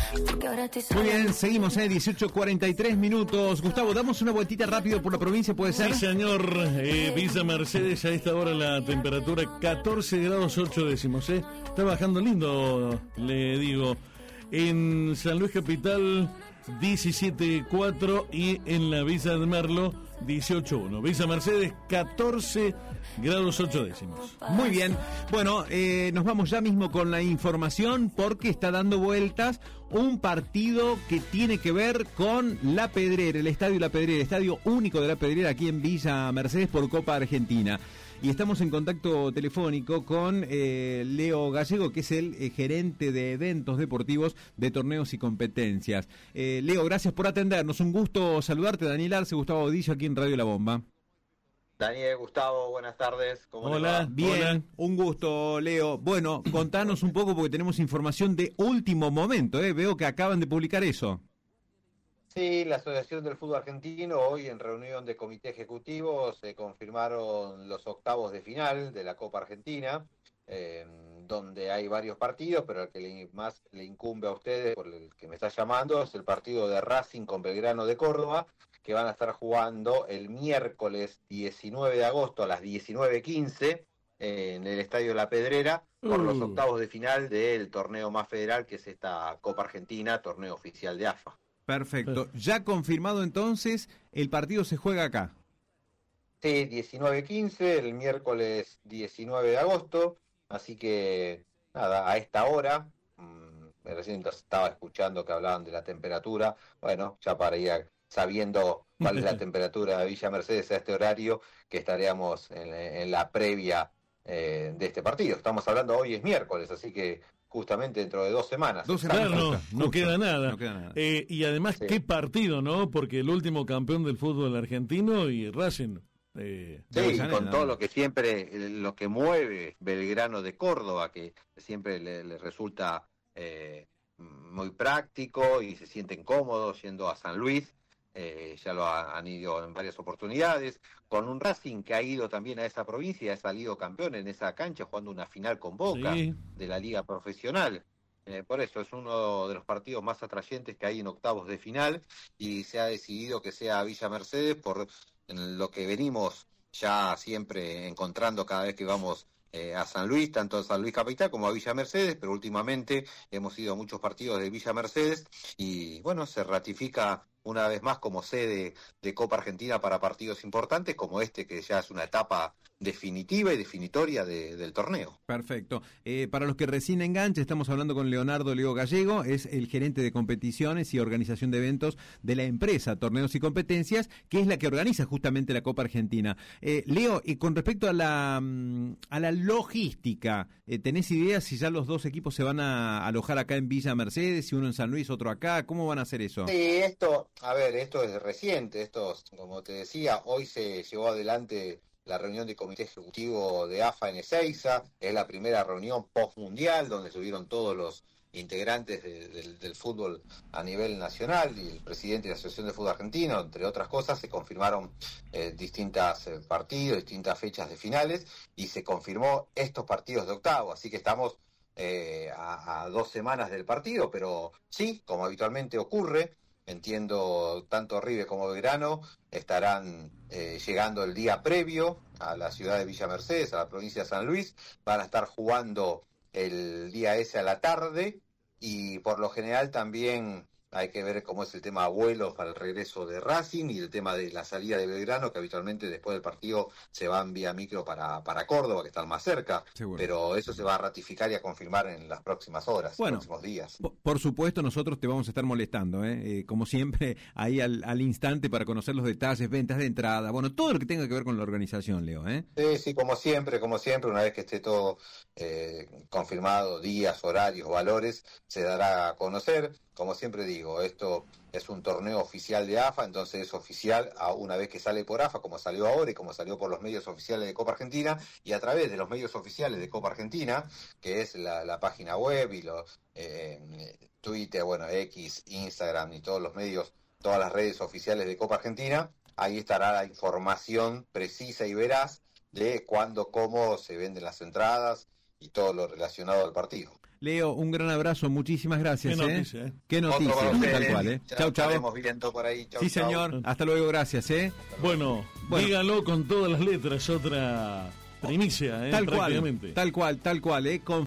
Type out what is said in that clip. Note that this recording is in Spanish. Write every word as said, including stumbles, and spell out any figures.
Muy bien, seguimos, eh, dieciocho cuarenta y tres minutos. Gustavo, damos una vueltita rápido por la provincia, ¿puede ser? Sí, señor. Eh, Villa Mercedes, a esta hora la temperatura catorce grados ocho décimos, ¿eh? Está bajando lindo, le digo. En San Luis Capital, diecisiete cuatro, y en la Villa de Merlo, dieciocho uno. Villa Mercedes, catorce grados ocho décimos. Muy bien. Bueno, eh, nos vamos ya mismo con la información porque está dando vueltas un partido que tiene que ver con La Pedrera, el Estadio La Pedrera, el Estadio Único de La Pedrera aquí en Villa Mercedes por Copa Argentina. Y estamos en contacto telefónico con eh, Leo Gallego, que es el eh, gerente de eventos deportivos de torneos y competencias. Eh, Leo, gracias por atendernos. Un gusto saludarte. Daniel Arce, Gustavo Odillo, aquí en Radio La Bomba. Daniel, Gustavo, buenas tardes. ¿Cómo Hola, bien, hola. Un gusto, Leo. Bueno, contanos un poco porque tenemos información de último momento, ¿eh? Veo que acaban de publicar eso. Sí, la Asociación del Fútbol Argentino, hoy en reunión de comité ejecutivo, se confirmaron los octavos de final de la Copa Argentina, eh, donde hay varios partidos, pero el que le, más le incumbe a ustedes, por el que me está llamando, es el partido de Racing con Belgrano de Córdoba, que van a estar jugando el miércoles diecinueve de agosto a las diecinueve quince eh, en el Estadio La Pedrera, por uh. los octavos de final del torneo más federal, que es esta Copa Argentina, torneo oficial de A F A. Perfecto. Ya confirmado entonces, el partido se juega acá. Sí, diecinueve quince, el miércoles diecinueve de agosto, así que nada, a esta hora, mmm, recién estaba escuchando que hablaban de la temperatura, bueno, ya para ir sabiendo cuál es la temperatura de Villa Mercedes a este horario, que estaríamos en, en la previa eh, de este partido. Estamos hablando, hoy es miércoles, así que justamente dentro de dos semanas. Dos semanas, no, justo, no, queda nada. no queda nada. Eh, y además, sí. qué partido, ¿no? Porque el último campeón del fútbol argentino y Racing. Eh, sí, con nada. Todo lo que siempre, lo que mueve Belgrano de Córdoba, que siempre le, le resulta eh, muy práctico y se sienten cómodos yendo a San Luis. Eh, ya lo ha, han ido en varias oportunidades, con un Racing que ha ido también a esa provincia y ha salido campeón en esa cancha jugando una final con Boca sí. de la liga profesional. Eh, por eso es uno de los partidos más atrayentes que hay en octavos de final y se ha decidido que sea Villa Mercedes por lo que venimos ya siempre encontrando cada vez que vamos eh, a San Luis, tanto a San Luis Capital como a Villa Mercedes, pero últimamente hemos ido a muchos partidos de Villa Mercedes y bueno, se ratifica una vez más como sede de Copa Argentina para partidos importantes como este, que ya es una etapa definitiva y definitoria de, del torneo. Perfecto. Eh, para los que recién enganchen, estamos hablando con Leonardo Leo Gallego, es el gerente de competiciones y organización de eventos de la empresa Torneos y Competencias, que es la que organiza justamente la Copa Argentina. Eh, Leo, y con respecto a la a la logística, eh, ¿tenés idea si ya los dos equipos se van a alojar acá en Villa Mercedes, si uno en San Luis, otro acá? ¿Cómo van a hacer eso? Sí, esto, a ver, esto es reciente, esto, como te decía, hoy se llevó adelante la reunión de comité ejecutivo de A F A en Ezeiza, es la primera reunión post-mundial donde estuvieron todos los integrantes de, de, del fútbol a nivel nacional y el presidente de la Asociación de Fútbol Argentino, entre otras cosas. Se confirmaron eh, distintas eh, partidos, distintas fechas de finales y se confirmó estos partidos de octavo, así que estamos eh, a, a dos semanas del partido, pero sí, como habitualmente ocurre, entiendo, tanto River como Belgrano estarán eh, llegando el día previo a la ciudad de Villa Mercedes, a la provincia de San Luis, van a estar jugando el día ese a la tarde y por lo general también hay que ver cómo es el tema de vuelos para el regreso de Racing y el tema de la salida de Belgrano, que habitualmente después del partido se van vía micro para, para Córdoba, que están más cerca. Seguro. Pero eso se va a ratificar y a confirmar en las próximas horas, bueno, los próximos días. Por, por supuesto, nosotros te vamos a estar molestando, ¿eh? Eh, como siempre, ahí al, al instante para conocer los detalles, ventas de entrada, bueno, todo lo que tenga que ver con la organización, Leo, ¿eh? Sí, sí, como siempre, como siempre, una vez que esté todo eh, confirmado, días, horarios, valores, se dará a conocer. Como siempre digo, esto es un torneo oficial de A F A, entonces es oficial a una vez que sale por A F A, como salió ahora y como salió por los medios oficiales de Copa Argentina, y a través de los medios oficiales de Copa Argentina, que es la, la página web y los eh, Twitter, bueno, X, Instagram y todos los medios, todas las redes oficiales de Copa Argentina, ahí estará la información precisa y veraz de cuándo, cómo se venden las entradas y todo lo relacionado al partido. Leo, un gran abrazo, muchísimas gracias. Qué ¿eh? noticia, ¿eh? Qué noticia, tal cual, ¿eh? Ya Chau, chau. estaremos viendo por ahí. Chau, Sí, chau. señor. Hasta luego, gracias, ¿eh? Bueno, Bueno. dígalo con todas las letras, otra primicia, ¿eh? Tal cual, prácticamente. tal cual, tal cual, ¿eh? Con